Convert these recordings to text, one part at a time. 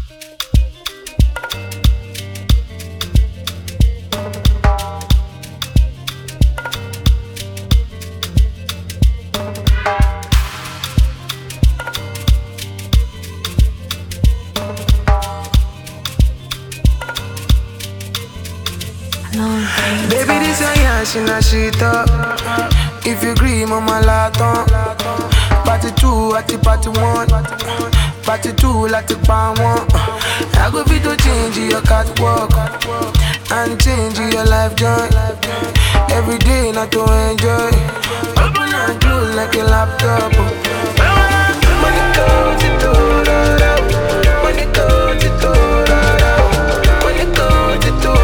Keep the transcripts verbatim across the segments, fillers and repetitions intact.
Baby, this a yash in a shit up. If you agree, mama laton. Party two, at the party one. Party two, like the pan one. I go fit to change your catwalk and change your life joy. Every day, not to enjoy. Open and close like a laptop. Money goes to money goes to money goes to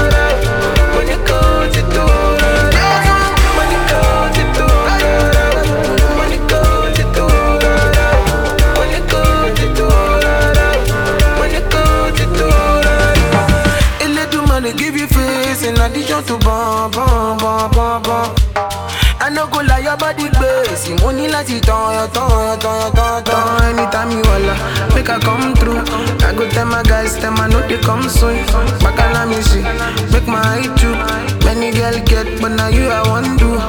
give you face in addition to bum bum bum bum bum. I no go lie, your body base. Money like it on your tongue, your tongue, your tongue. Anytime you holla, make I come through. I go tell my guys, tell my know they come soon. Back and me see, make my eye too. Many girl get, but now you I want to.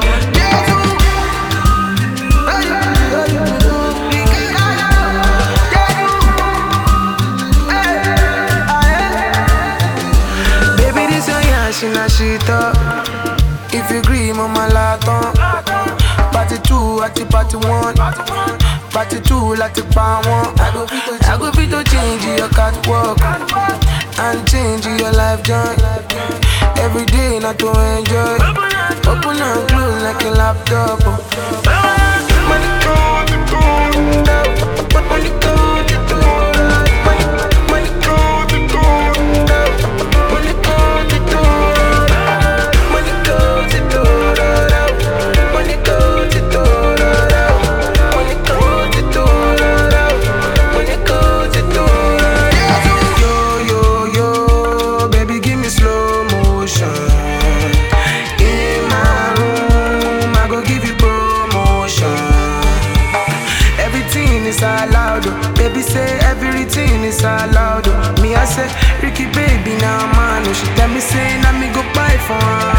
Shina shit up. If you agree, mama laton. Party two, at the party one. Party two, like the pan one. I go fit to, I go fit to change your catwalk and change your life joy. Every day, not to enjoy. Open and close like a laptop. Money go to go, money go to go, money go to go, money go to go. Baby say everything is allowed. Me I say Ricky baby now man. She tell me say now me go buy for her.